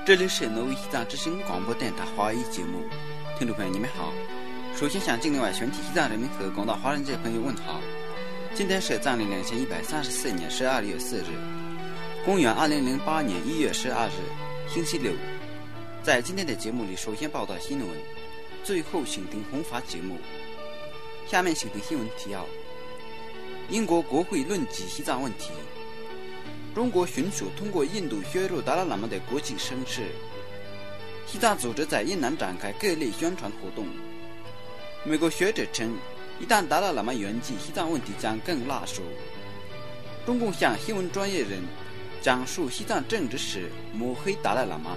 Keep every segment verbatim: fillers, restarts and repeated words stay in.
这里是挪威西藏之声广播电台华语节目，听众朋友你们好。首先向境内外全体西藏人民和广大华人界朋友问好。今天是藏历两千一百三十四年十二月四日，公元二零零八年一月十二日，星期六。在今天的节目里，首先报道新闻，最后请听弘法节目。下面请听新闻提要：英国国会论及西藏问题。中国寻求通过印度削弱达赖喇嘛的国际声势。西藏组织在印南展开各类宣传活动。美国学者称，一旦达赖喇嘛圆寂，西藏问题将更辣手。中共向新闻专业人讲述西藏政治史，抹黑达赖喇嘛。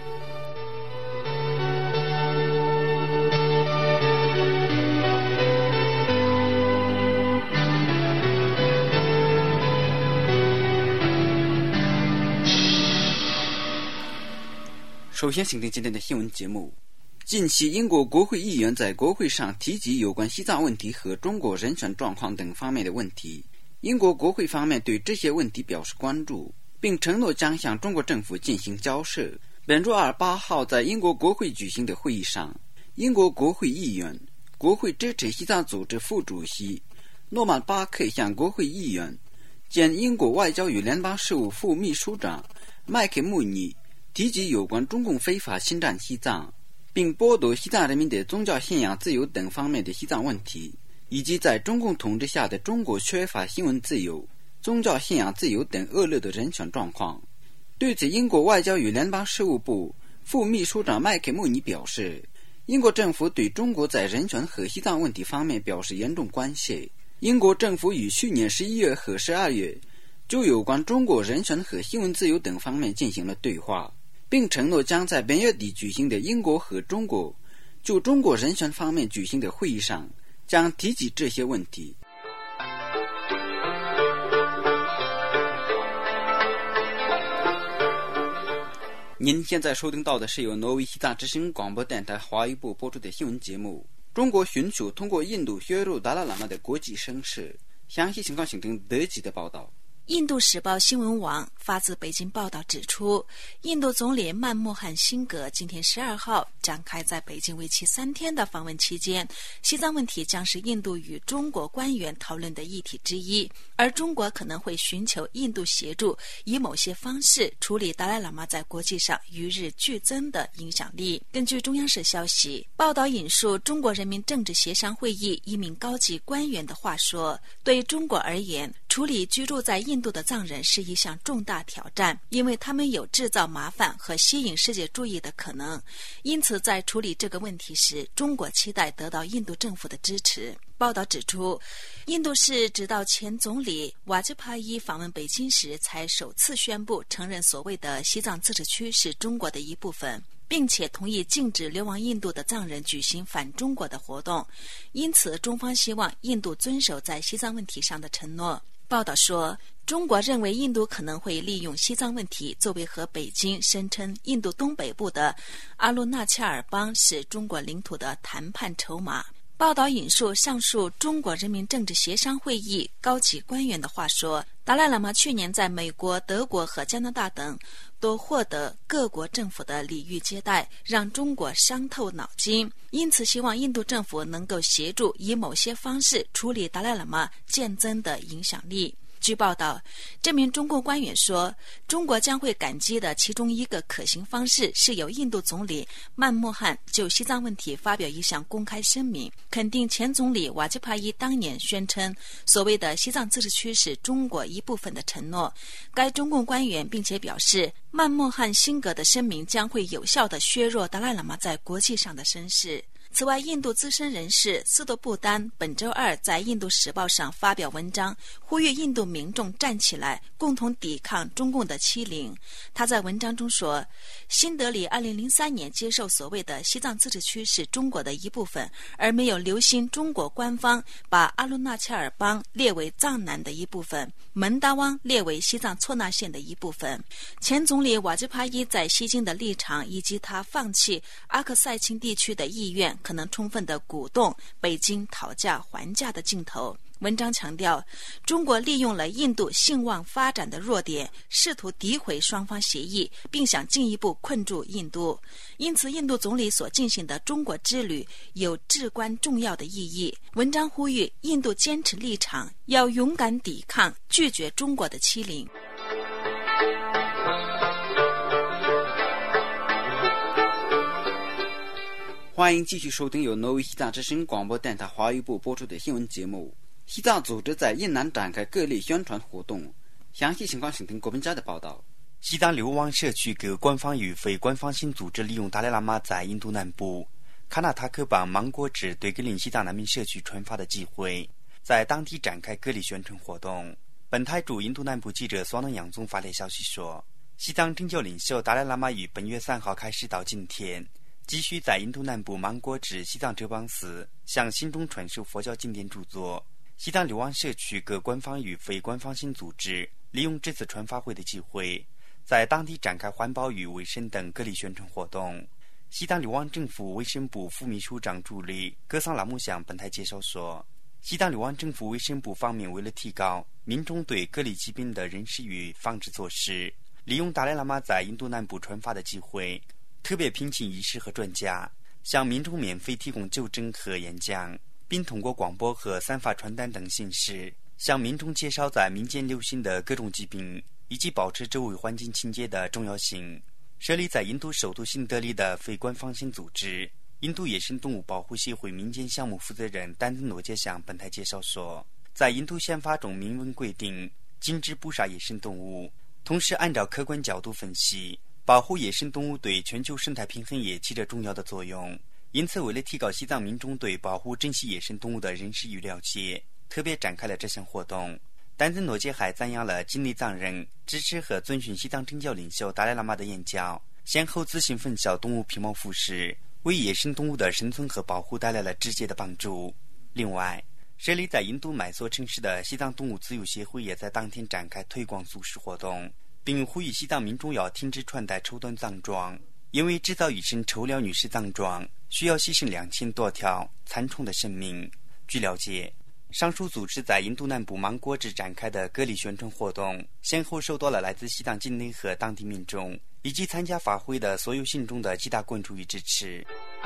首先请听今天的新闻节目。近期英国国会议员在国会上提及有关西藏问题和中国人权状况等方面的问题。英国国会方面对这些问题表示关注，并承诺将向中国政府进行交涉。本周二八号在英国国会举行的会议上，英国国会议员、国会支持西藏组织副主席诺曼巴克向国会议员兼英国外交与联邦事务副秘书长麦克穆尼提及有关中共非法侵占西藏，并剥夺西藏人民的宗教信仰自由等方面的西藏问题，以及在中共统治下的中国缺乏新闻自由、宗教信仰自由等恶劣的人权状况。对此，英国外交与联邦事务部副秘书长麦克穆尼表示，英国政府对中国在人权和西藏问题方面表示严重关切。英国政府于去年十一月和十二月就有关中国人权和新闻自由等方面进行了对话，并承诺将在本月底举行的英国和中国就中国人权方面举行的会议上将提及这些问题。您现在收听到的是由挪威西藏之声广播电台华语部播出的新闻节目。中国寻求通过印度削弱达赖喇嘛的国际声势。详细情况请听德籍的报道。 印度时报新闻网发自北京报道指出，印度总理曼莫罕辛格今天十二号展开在北京为期三天的访问期间，西藏问题将是印度与中国官员讨论的议题之一，而中国可能会寻求印度协助，以某些方式处理达赖喇嘛在国际上与日俱增的影响力。根据中央社消息，报道引述中国人民政治协商会议一名高级官员的话说，对中国而言，处理居住在印度的藏人是一项重大挑战，因为他们有制造麻烦和吸引世界注意的可能。因此，在处理这个问题时，中国期待得到印度政府的支持。报道指出，印度是直到前总理瓦吉帕伊访问北京时才首次宣布承认所谓的西藏自治区是中国的一部分，并且同意禁止流亡印度的藏人举行反中国的活动。因此，中方希望印度遵守在西藏问题上的承诺。报道说，中国认为印度可能会利用西藏问题作为和北京声称印度东北部的阿鲁纳恰尔邦是中国领土的谈判筹码。报道引述上述中国人民政治协商会议高级官员的话说，达赖喇嘛去年在美国、德国和加拿大等都获得各国政府的礼遇接待，让中国伤透脑筋，因此希望印度政府能够协助以某些方式处理达赖喇嘛渐增的影响力。据报道，这名中共官员说，中国将会感激的其中一个可行方式是由印度总理曼莫罕就西藏问题发表一项公开声明，肯定前总理瓦吉帕伊当年宣称所谓的西藏自治区是中国一部分的承诺。该中共官员并且表示，曼莫罕辛格的声明将会有效地削弱达赖喇嘛在国际上的声势。此外，印度资深人士斯多布丹本周二在印度时报上发表文章，呼吁印度民众站起来，共同抵抗中共的欺凌。他在文章中说，新德里二零零三年接受所谓的西藏自治区是中国的一部分，而没有留心中国官方把阿鲁纳恰尔邦列为藏南的一部分，门达汪列为西藏错纳县的一部分。前总理瓦吉帕伊在西京的立场以及他放弃阿克塞钦地区的意愿，可能充分地鼓动北京讨价还价的劲头。 文章强调，中国利用了印度兴旺发展的弱点，试图诋毁双方协议，并想进一步困住印度。因此，印度总理所进行的中国之旅有至关重要的意义。文章呼吁印度坚持立场，要勇敢抵抗，拒绝中国的欺凌。 欢迎继续收听由挪威西藏之声广播电台华语部播出的新闻节目。西藏组织在印南展开各类宣传活动，详细情况请听郭文佳的报道。 西藏流亡社区各官方与非官方性组织利用达赖喇嘛在印度南部卡纳塔克邦芒果指对格林西藏难民社区传发的机会，在当地展开各类宣传活动。本台驻印度南部记者索能杨宗发来消息说，西藏政教领袖达赖喇嘛于本月三号开始到今天，继续在印度南部芒果指西藏哲邦寺向信众传授佛教经典著作。西藏流亡社区各官方与非官方性组织利用这次传发会的机会，在当地展开环保与卫生等各类宣传活动。西藏流亡政府卫生部副秘书长助理格桑拉木向本台介绍说，西藏流亡政府卫生部方面为了提高民众对各类疾病的认识与防治措施，利用达赖喇嘛在印度南部传发的机会，特别聘请医师和专家，向民众免费提供就诊和演讲，并通过广播和散发传单等形式向民众介绍在民间流行的各种疾病以及保持周围环境清洁的重要性。设立在印度首都新德里的非官方性组织印度野生动物保护协会民间项目负责人丹登诺杰向本台介绍说，在印度宪法中明文规定禁止捕杀野生动物，同时按照客观角度分析，保护野生动物对全球生态平衡也起着重要的作用。因此，为了提高西藏民众对保护珍稀野生动物的认识与了解，特别展开了这项活动。丹登诺杰还赞扬了金内藏人支持和遵循西藏政教领袖达赖喇嘛的言教，先后自行分销动物皮毛服饰，为野生动物的生存和保护带来了直接的帮助。另外，设立在印度麦索城市的西藏动物自由协会也在当天展开推广素食活动，并呼吁西藏民众要停止穿戴绸缎藏装，因为制造一身绸料女士藏装需要牺牲两千多条残宠的生命。据了解，上述组织在印度南部芒果指展开的各类宣传活动，先后受到了来自西藏境内和当地民众以及参加法会的所有信众的极大关注与支持。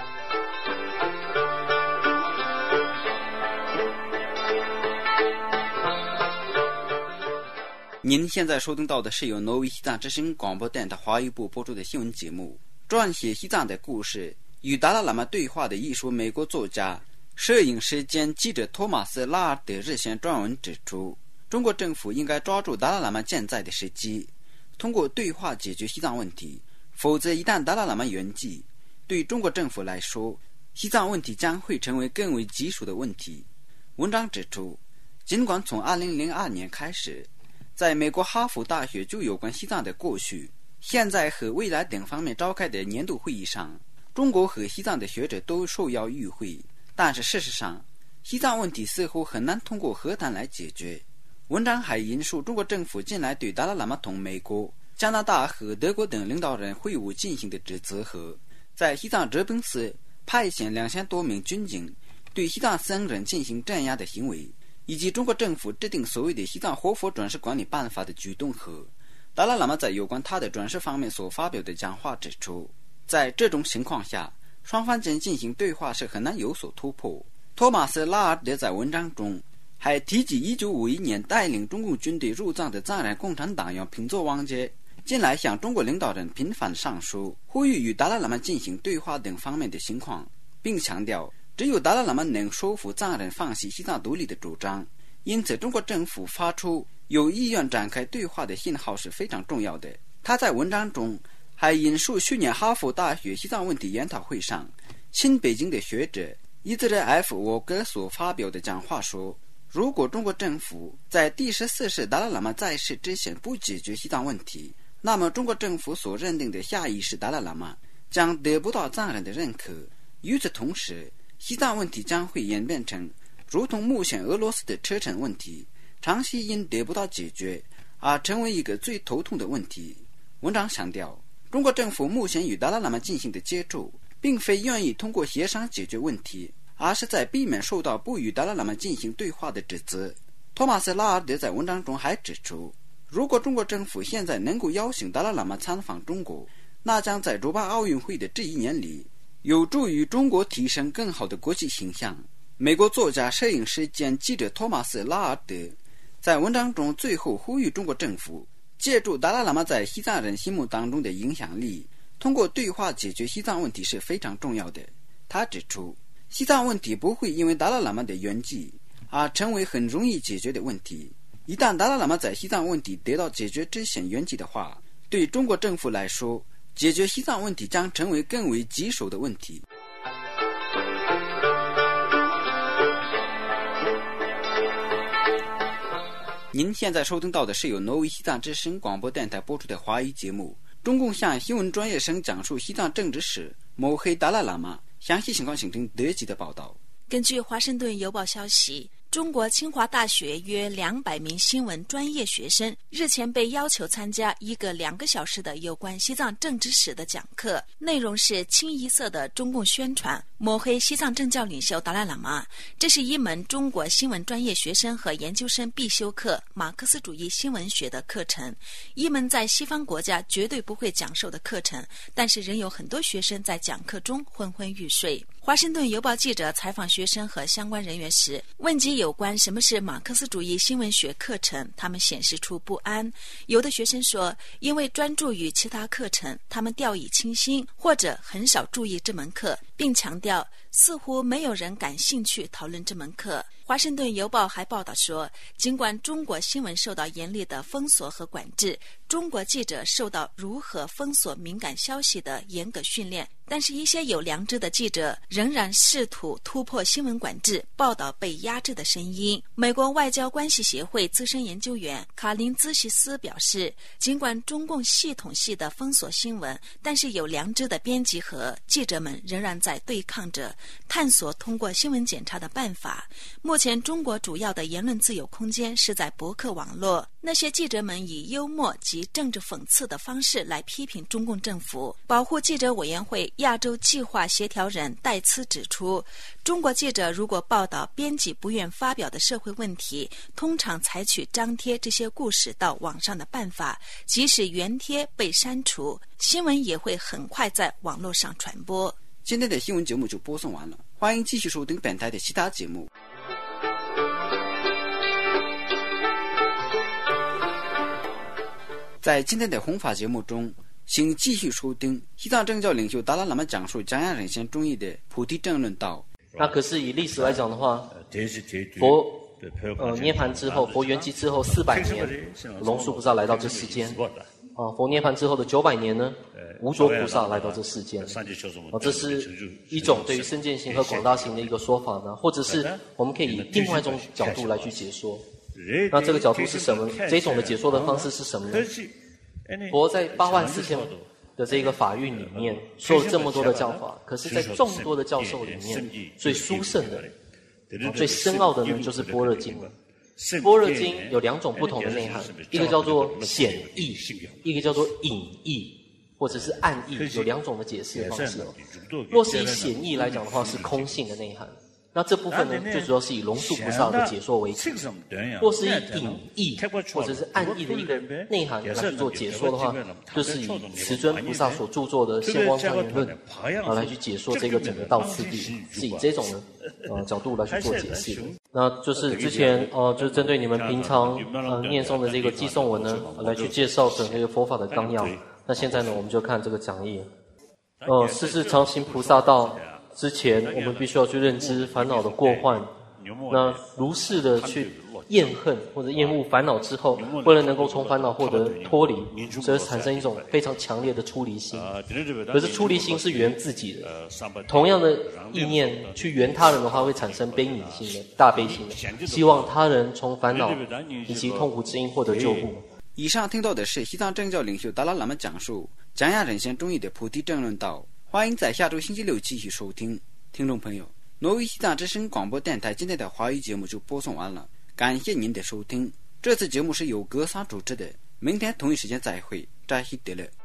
您现在收听到的是由挪威西藏之声广播电台华语部播出的新闻节目。撰写西藏的故事与达赖喇嘛对话的艺术美国作家、摄影师兼记者托马斯·拉尔德日前撰文指出，中国政府应该抓住达赖喇嘛健在的时机，通过对话解决西藏问题，否则一旦达赖喇嘛圆寂，对中国政府来说，西藏问题将会成为更为棘手的问题。文章指出，尽管从二零零二年开始，在美国哈佛大学就有关西藏的过去、现在和未来等方面召开的年度会议上，中国和西藏的学者都受邀与会，但是事实上，西藏问题似乎很难通过和谈来解决。文章还引述中国政府近来对达赖喇嘛同美国、加拿大和德国等领导人会晤进行的指责和在西藏哲本寺派遣两千多名军警对西藏僧人进行镇压的行为，以及中国政府制定所谓的西藏活佛转世管理办法的举动和达赖喇嘛在有关他的转世方面所发表的讲话指出，在这种情况下，双方间进行对话是很难有所突破。托马斯·拉尔德在文章中还提及一九五一年带领中共军队入藏的藏人共产党员平佐王杰近来向中国领导人频繁上书，呼吁与达赖喇嘛进行对话等方面的情况，并强调只有达赖喇嘛能说服藏人放弃西藏独立的主张。因此，中国政府发出有意愿展开对话的信号是非常重要的。他在文章中还引述去年哈佛大学西藏问题研讨会上亲北京的学者伊兹热 F 沃格所发表的讲话说，如果中国政府在第十四世达赖喇嘛在世之前不解决西藏问题，那么中国政府所认定的下一世达赖喇嘛将得不到藏人的认可。与此同时，西藏问题将会演变成如同目前俄罗斯的车臣问题，长期因得不到解决而成为一个最头痛的问题。文章强调，中国政府目前与达赖喇嘛进行的接触并非愿意通过协商解决问题， 而是在避免受到不与达赖喇嘛进行对话的指责。托马斯·拉尔德在文章中还指出，如果中国政府现在能够邀请达赖喇嘛参访中国，那将在主办奥运会的这一年里有助于中国提升更好的国际形象。美国作家、摄影师兼记者托马斯·拉尔德在文章中最后呼吁中国政府借助达赖喇嘛在西藏人心目当中的影响力，通过对话解决西藏问题是非常重要的。他指出，西藏问题不会因为达赖喇嘛的圆寂而成为很容易解决的问题。一旦达赖喇嘛在西藏问题得到解决之前圆寂的话，对中国政府来说，解决西藏问题将成为更为棘手的问题。您现在收听到的是由挪威西藏之声广播电台播出的华语节目。中共向新闻专业生讲述西藏政治史，抹黑达赖喇嘛。详细情况请听德籍的报道。 根据华盛顿邮报消息，中国清华大学约两百名新闻专业学生日前被要求参加一个两个小时的有关西藏政治史的讲课，内容是清一色的中共宣传，抹黑西藏政教领袖达赖喇嘛。这是一门中国新闻专业学生和研究生必修课——马克思主义新闻学的课程，一门在西方国家绝对不会讲授的课程，但是仍有很多学生在讲课中昏昏欲睡。华盛顿邮报记者采访学生和相关人员时，问及有关什么是马克思主义新闻学课程，他们显示出不安。有的学生说，因为专注于其他课程，他们掉以轻心，或者很少注意这门课，并强调似乎没有人感兴趣讨论这门课。华盛顿邮报还报道说，尽管中国新闻受到严厉的封锁和管制，中国记者受到如何封锁敏感消息的严格训练，但是一些有良知的记者仍然试图突破新闻管制，报道被压制的声音。美国外交关系协会资深研究员卡林兹西斯表示，尽管中共系统性的封锁新闻，但是有良知的编辑和记者们仍然在对抗着，探索通过新闻检查的办法。目前中国主要的言论自由空间是在博客网络，那些记者们以幽默及政治讽刺的方式来批评中共政府。保护记者委员会亚洲计划协调人戴茨指出，中国记者如果报道编辑不愿发表的社会问题，通常采取张贴这些故事到网上的办法，即使原贴被删除，新闻也会很快在网络上传播。 今天的新闻节目就播送完了，欢迎继续收听本台的其他节目。在今天的弘法节目中，请继续收听西藏政教领袖达赖喇嘛讲述讲样人生中意的菩提正论道。 那可是以历史来讲的话，佛呃涅槃之后，佛圆寂之后四百年，龙树菩萨来到这世间。啊，佛涅槃之后的九百年呢，无着菩萨来到这世间。啊，这是一种对于深见行和广大行的一个说法呢，或者是我们可以以另外一种角度来去解说。那这个角度是什么？这种的解说的方式是什么呢？佛在八万四千的这个法运里面说了这么多的教法，可是在众多的教授里面，最殊胜的、啊、最深奥的呢，就是般若经了。般若经有两种不同的内涵，一个叫做显义，一个叫做隐义，或者是暗义，有两种的解释的方式。若是以显义来讲的话，是空性的内涵。那这部分呢，最主要是以龙树菩萨的解说为主。若是以隐义或者是暗义的一个内涵来去做解说的话，就是以慈尊菩萨所著作的《现光庄严论》啊来去解说这个整个道次第，是以这种的呃角度来去做解释的。那就是之前呃，就是针对你们平常呃念诵的这个寄诵文呢，来去介绍整个佛法的纲要。那现在呢，我们就看这个讲义。呃，世世常行菩萨道。之前我们必须要去认知烦恼的过患，那如是的去厌恨或者厌恶烦恼之后，为了能够从烦恼获得脱离，所以产生一种非常强烈的出离心。可是出离心是缘自己的，同样的意念去缘他人的话，会产生悲悯心的大悲心的，希望他人从烦恼以及痛苦之因获得救护。 以上听到的是西藏政教领袖达赖喇嘛讲述讲样人生中意的菩提正论道。欢迎在下周星期六继续收听。听众朋友，挪威西藏之声广播电台今天的华语节目就播送完了，感谢您的收听。这次节目是由格桑主持的，明天同一时间再会，扎西德勒。